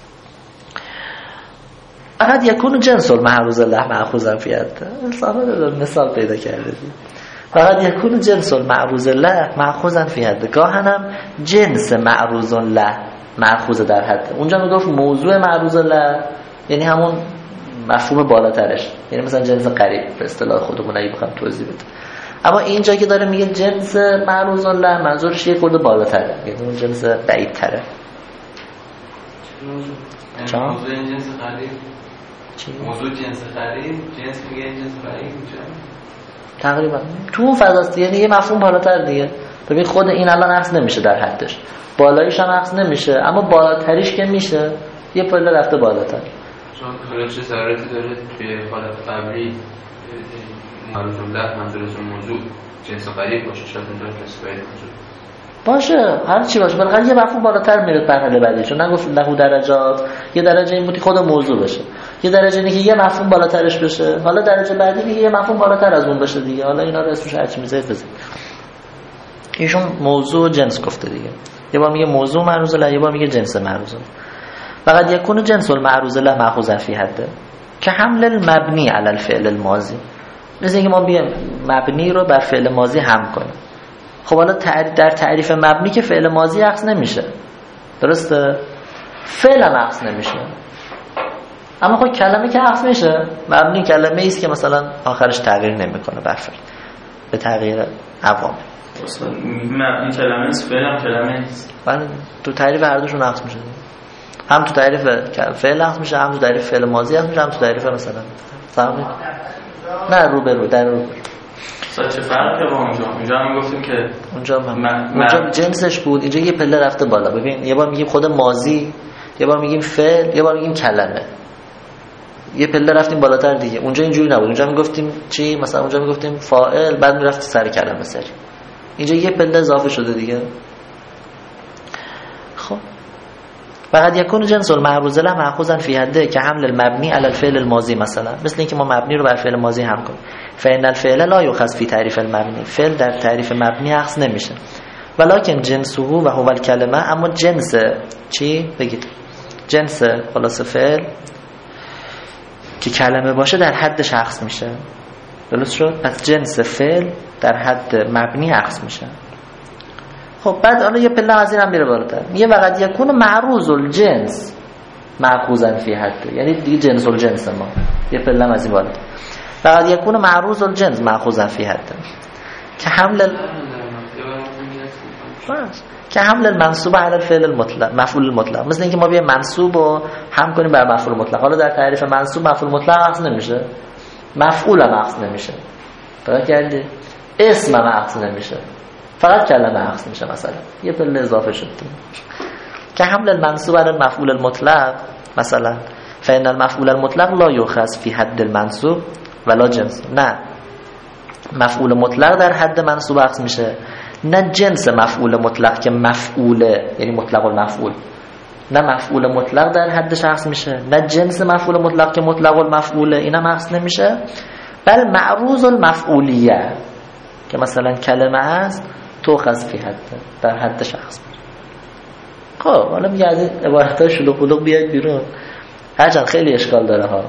فقط یکون جنس المعروض له مأخوذا فی حد. مثال پیدا کرده دید. فقط یکون جنس المعروض له مأخوذا فی حد. گاهنم جنس معروض له مأخوذ در حد. اونجا میگفت موضوع معروض له یعنی همون مفهوم بالاترش، یعنی مثلا جنس قریب به اصطلاح خودمون اگه بخوام توضیح بدم. اما اینجا که داره میگه جنس معروض له، منظورش یه خورده بالاتره، یعنی اون جنس بعیدتره. موضوع جنس قریب موضوع جنس قریب، جنس میگه جنس بعید میشه تقریبا تو اون فضاست، یعنی یه مفهوم بالاتر دیگه. ببین خود این الان اخذ نمیشه در حدش، بالاییش هم اخذ نمیشه، اما بالاتریش که میشه یه پله رفته بالاتر. چون چه ضرورتی داره توی حالت قبلی معروض له منظورش موضوع جنس قریب باشه، شاید اونجا جنس بعید باشه، هر چی باشه، بالاخره یه مفهوم بالاتر میره مرحله بعدی. چون نگفت له درجات، یه درجه این بود خود موضوع بشه، یه درجه اینه که یه مفهوم بالاترش بشه، حالا درجه بعدی میگه یه مفهوم بالاتر از اون بشه دیگه. حالا اینا رو اسمش هر چی میذارید بزنید. ایشون موضوع و جنس گفته دیگه. یه بار میگه موضوع معروض له، یه بار میگه جنس معروض. فقط یکون جنس المعروض له مأخوذا فی حد که حمل المبنی علی الفعل الماضی. مثل اینکه ما بیایم مبنی رو بر فعل ماضی هم کنیم. خب حالا در تعریف مبنی که فعل ماضی اخذ نمیشه، درسته؟ فعل هم اخذ نمیشه. اما خب کلمه که اخذ میشه. مبنی کلمه ایست که مثلا آخرش تغییر نمیکنه بر فعل به تغییر عوامل. مبنی کلمه ایست، فعل هم کلمه ایست. بله، تو تعریف هر دوشون اخذ میشه. هم تو تعریف فعل اخذ میشه، هم تو تعریف فعل ماضی اخذ میشه، هم تو تعریف مثلا فهمید؟ نه رو به رو در رو. چه فرقی با اونجا؟ اونجا هم گفتیم که اونجا جنسش بود، اینجا یه پله رفته بالا. ببین یه بار میگیم خود ماضی، یه بار میگیم فعل، یه بار میگیم کلمه. یه پله رفتیم بالاتر دیگه. اونجا اینجوری نبود. اونجا میگفتیم چی؟ مثلا اونجا میگفتیم فاعل، بعد میرفت سر کلمه سری. اینجا یه پله اضافه شده دیگه. خب فقط یکون جنس المعروض له مأخوذا فی حده که حمل المبنی علی الفعل الماضی، مثلا مثل اینکه ما مبنی رو بر فعل ماضی هم کنیم. فإن الفعل لا یؤخذ فی تعریف المبنی، فعل در تعریف مبنی اخذ نمیشه. ولکن جنسه و هو الکلمه، اما جنس چی بگید؟ جنس خلاص فعل که کلمه باشه در حدش اخذ میشه. درست شد؟ پس جنس فعل در حد مبنی اخذ میشه. خب بعد حالا یه پله از این هم میره بالاتر، میگه وقت یکون معروض الجنس مأخوذا فی حد، یعنی دیگه جنس الجنس ما یه پله از این بالاتر. وقت یکون معروض الجنس مأخوذا فی حد که حمل المنصوب علی الفعل المطلق، مفعول المطلق. مثل اینکه ما بیایم منصوب رو هم کنیم بر مفعول مطلق. حالا در تعریف منصوب مفعول مطلق اخذ نمیشه، مفعول هم اخذ نمیشه، فقط کردی اسم هم اخذ نمیشه، فقط کلمه اخذ میشه. مثلا یه پله اضافه شد که حمل المنصوب علی المفعول المطلق، مثلا فإن المفعول المطلق لا یؤخذ فی حد المنصوب ولا جنس. نه مفعول مطلق در حد منصوب اخذ میشه، نه جنس مفعول مطلق که مفعوله، یعنی مطلق المفعول. نه مفعول مطلق در حد شخص میشه، نه جنس مفعول مطلق که مطلق المفعوله، اینا اخذ نمیشه. بل معروض المفعولیه که مثلا کلمه هست تؤخذ فی حد، در حد شخص. خب حالا میگه از این عبارت‌ها شلوغ بلوغ بیاید بیرون، هرچند خیلی اشکال داره ها.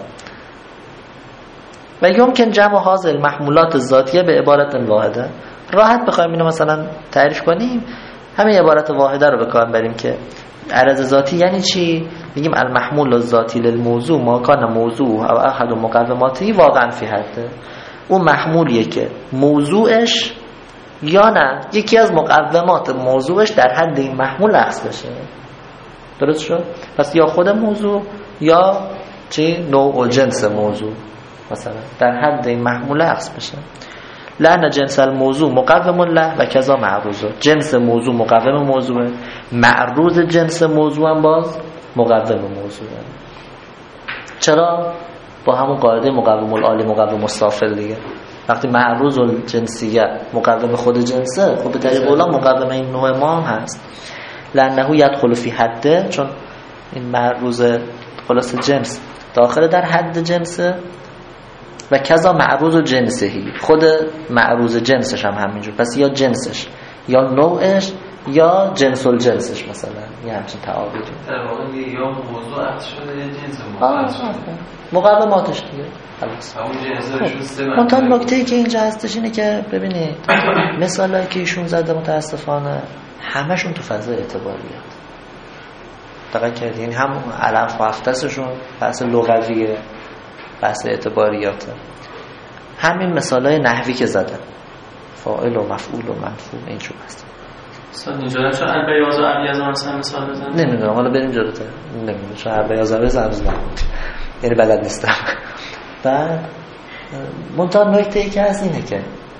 و یمکن جمع هذه المحمولات الذاتیه به عبارت واحده. راحت بخوایم اینو مثلا تعریف کنیم، همین عبارت واحده رو به کار بریم که عرض ذاتی یعنی چی؟ میگیم المحمول الذاتی للموضوع ما کان موضوع او احد مقوماته واقعا فی حده. اون محمولیه که موضوعش یا نه یکی از مقومات موضوعش در حد این محمول اخذ بشه. درست شد؟ پس یا خود موضوع یا چی؟ نوع و جنس موضوع مثلا در حد این محمول عکس بشه. لأن جنس الموضوع مقوم له و کذا معروض. جنس موضوع مقوم موضوعه، معروض جنس موضوع هم باز مقوم موضوعه. چرا؟ با همون قاعده مقوم العالی مقوم السافل دیگه. وقتی معروض الجنسیه مقوم خود جنسه، خب به طریق اولا مقوم این نوع ما هم هست. لأنه يدخل فی حده، چون این معروض خلاص جنس داخل در حد جنسه. و کذا معروض جنسهی، خود معروض جنسش هم همینجور. پس یا جنسش یا نوعش یا جنس الجنسش مثلا، یه همچین تعابیری در واقع یا موضوع عکس شده یا جنس موضوع شده، مقوماتش دیگه خلاص. همون جنسشون سه منتها نکته‌ای که اینجا هستش اینه که ببینید مثالایی که ایشون زده متاسفانه همشون تو فضای اعتباریات دقیق کردین. یعنی هم علف و افتسشون بحث لغویه، بحث اعتباریاته. همین مثالای نحوی که زدن فاعل و مفعول و منفوع اینجور هست. اینجا چون البیاض و ابیض مثلا مثال بزنم نمیدونم، حالا بریم جلوتر. نمیدونم چون البیاض و ابیض هنوز نبود، یعنی بلد نیستم. بعد منتها نکته ای که هست اینه که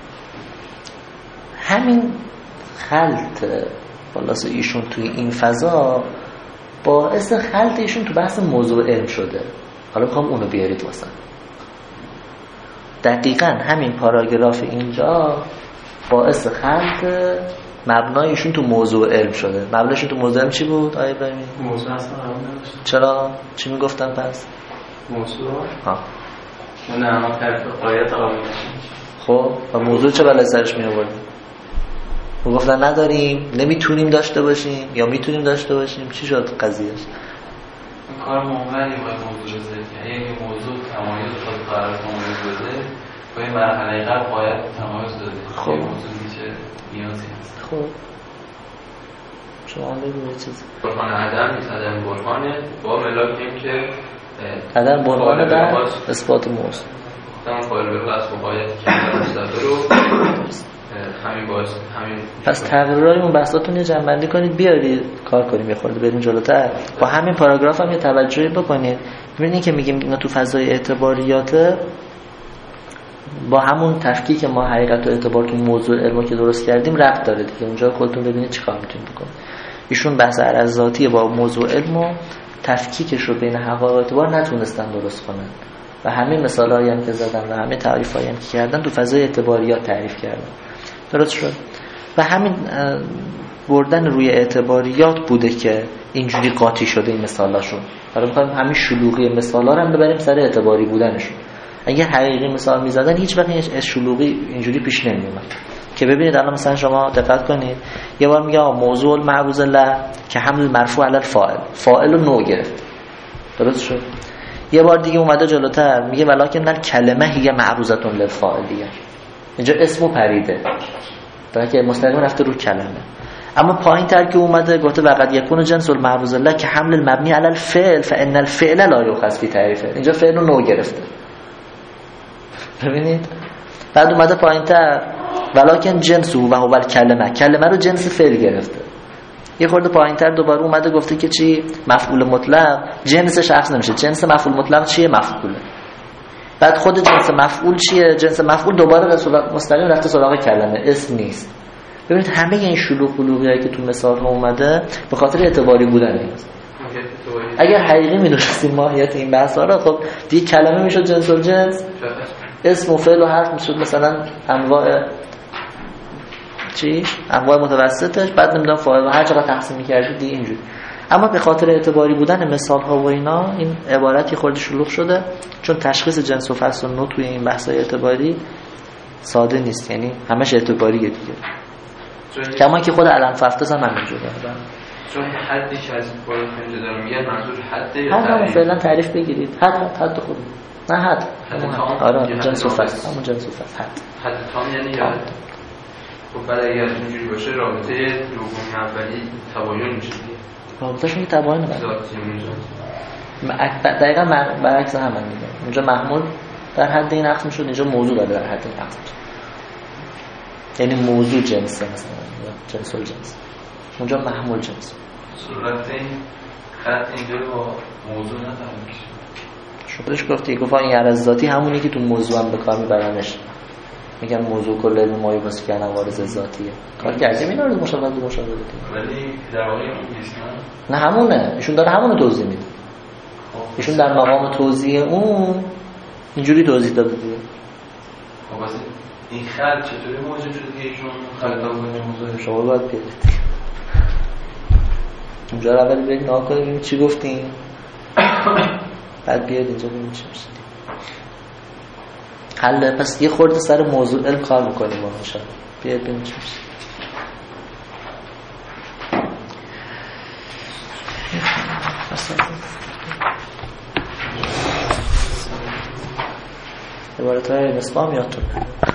همین خلط خلاص ایشون توی این فضا باعث خلط ایشون تو بحث موضوع علم شده. حالا میخوام اونو بیارید واسه. دقیقاً همین پاراگراف اینجا باعث خلط مبنایشون تو موضوع علم شده. مبنایشون تو موضوع علم چی بود آیه ببینید؟ موضوع اصلا قرار نداشت. چرا؟ چی میگفتن پس؟ موضوع ها نه اما طرف قایت قابل نشید. خب و موضوع چه بلای سرش می آوردیم؟ میگفتن نداریم، نمیتونیم داشته باشیم یا میتونیم داشته باشیم. چی شد قضیهش؟ این کار محوری باید موضوع بزنید. یعنی اگه موضوع تمایز خود قرار تمایز بده با این مرحله قبل باید تمایز داده. خب موضوع میشه نیازی هست. خب شما بگو چیزی. برهان عدم نیست، عدم برهانه با ملاکیم که عدم برهانه در اثبات موضوع. تمام فایل به واسه باید که رو همین باعث همین. پس تغییرای اون بحثاتون یه جمع‌بندی کنید بیارید کار کنیم، یه خورده بریم جلوتر. با همین پاراگراف هم یه توجهی بکنید. ببینید که میگیم اینا تو فضای اعتباریاته، با همون تفکیک ما حقیقت و اعتبار تو موضوع علمو که درست کردیم ربط داره دیگه. اونجا خودتون ببینید چیکار میتونید بکنید. ایشون بحث عرض ذاتی با موضوع علمو تفکیکش رو بین حقایق و اعتبار نتونستن درست کنن و همین مثالایی هم که زدن و همین تعریفایی هم که کردن تو فضای اعتباریات تعریف کردن. درست شد. و همین بردن روی اعتباریات بوده که اینجوری قاطی شده این مثالاشون. حالا می‌خوایم همین شلوغی مثالا رو هم ببریم سر اعتباری بودنشون. اگه حقیقی مثال می‌زدن هیچ وقت این شلوغی اینجوری پیش نمی‌اومد. که ببینید الان مثلا شما دقت کنید یه بار میگه موضوع المعروض له که حمل مرفوع علی الفاعل، فاعل رو نو گرفت. درست شد. یه بار دیگه اومده جلوتر میگه ولکن الکلمه هی معروضه للفاعلیه. اینجا اسمو پریده برای که مستقیم رفته رو کلمه. اما پایین تر که اومده گفته وقد یکون جنس المعروض له که حمل المبنی علی الفعل فان الفعل لا یؤخذ فی تعریفه. اینجا فعل رو نو گرفته. ببینید بعد اومده پایین تر ولکن جنسه و هو الکلمه، کلمه رو جنس فعل گرفته. یه خورده پایین تر دوباره اومده گفته که چی؟ مفعول مطلق جنسش عکس نمیشه. جنس مفعول مطلق چیه؟ مفعوله. بعد خود جنس مفعول چیه؟ جنس مفعول دوباره مستقیم رفته سراغ کلمه، اسم نیست. ببینید همه این شلوغ قلوغیایی که تو مثال ها اومده به خاطر اعتباری بودن نیست. اگر حقیقی می‌دونستیم ماهیت این بحثا رو خب دیگه کلمه میشد جنس و جنس، اسم و فعل و حرف میشد مثلا انواع چیش؟ انواع متوسطش، بعد نمیدونم فاعل و هر چقدر تقسیم می‌کردید دیگه اینجوری. اما به خاطر اعتباری بودن مثال ها و اینا این عبارتی خورده شلوغ شده، چون تشخیص جنس و فصل و نوع توی این بحث‌های اعتباری ساده نیست، یعنی همش اعتباریه دیگه. کما که خود علم ففتس هم همینجوره. چون حدی که از بالا پنجه دارم میگه منظور حد یا تعریف؟ حد فعلا تعریف بگیرید. حد خود نه حد آره جنس و فصل، همون جنس و فصل حد تام یعنی یاد. خب بعد اگر اینجوری باشه رابطه دوم اولی تباین میشه دیگه. رابطه‌شون که تباین نه. دقیقاً برعکس هم میگه. اونجا محمول در حد این عکس میشد، اینجا موضوع داره در حد این عکس. یعنی موضوع جنسه مثلا یا جنس و جنس. اونجا محمول جنس. صورت این خط اینجا با موضوع نتمام میشه. خودش گفت این عرض ذاتی همونی که تو موضوع هم به کار میبرنش، میگن موضوع کل علم مایه واسه کردن عوارض ذاتیه. کار کردیم اینا رو مشابهت ولی در واقع اون نیست. نه همونه، ایشون داره همونو توضیح میده. ایشون در مقام توضیح اون اینجوری توضیح داده دیگه. خب واسه این خط چطوری موجود شده که ایشون خلق کنه موضوع شما باید بیارید اونجا رو اول برید نها کنید ببینید چی گفتیم، بعد بیاید اینجا ببینید چی میشه حل. پس یه خورده سر موضوع علم کار میکنیم ما انشاءالله. بیاید ببینید چی میشه. عبارت های اسلام یادتون